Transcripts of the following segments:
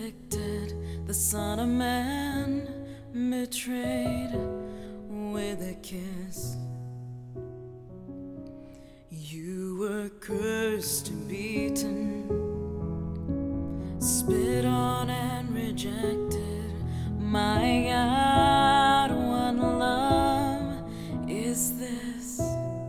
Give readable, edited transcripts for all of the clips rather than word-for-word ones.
afflicted, the Son of Man betrayed with a kiss. You were cursed and beaten, spit on and rejected. My God, what love is this?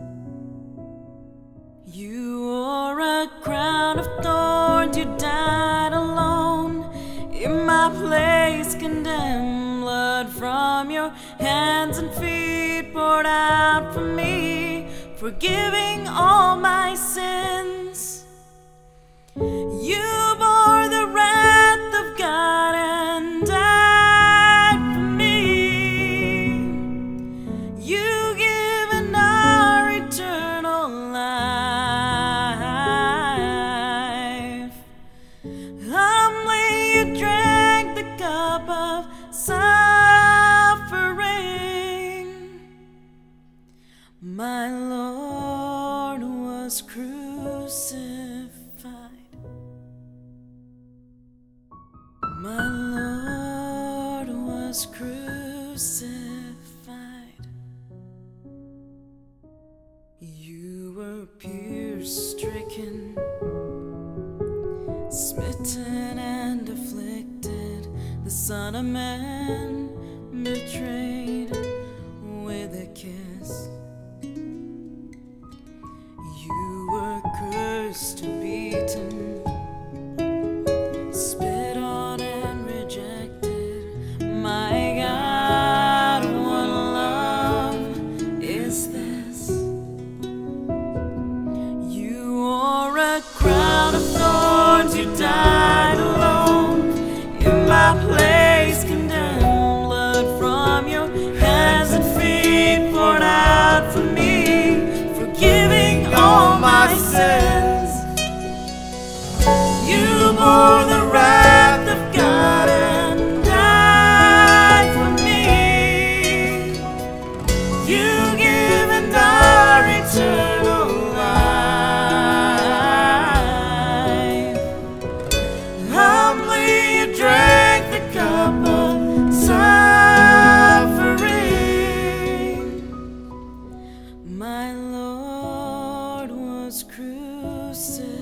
You wore a crown of thorns, you died alone in my place, condemned. Blood from your hands and feet poured out for me, forgiving all my sins. You bore the wrath of God and died for me. You given our eternal life. Humbly you drank the cup of suffering. My Lord was crucified. My Lord was crucified. You were pierced, stricken, smitten and afflicted, the Son of Man betrayed with a kiss. You were cursed and beaten, spit on and rejected. My God, what love is this? You wore a crown of thorns, you died alone in my place, condemned. Blood from your hands and feet poured out for me, forgiving all my sins. You bore the wrath of God and died for me. You given our eternal life. Humbly you drank the cup of suffering. My Lord was crucified.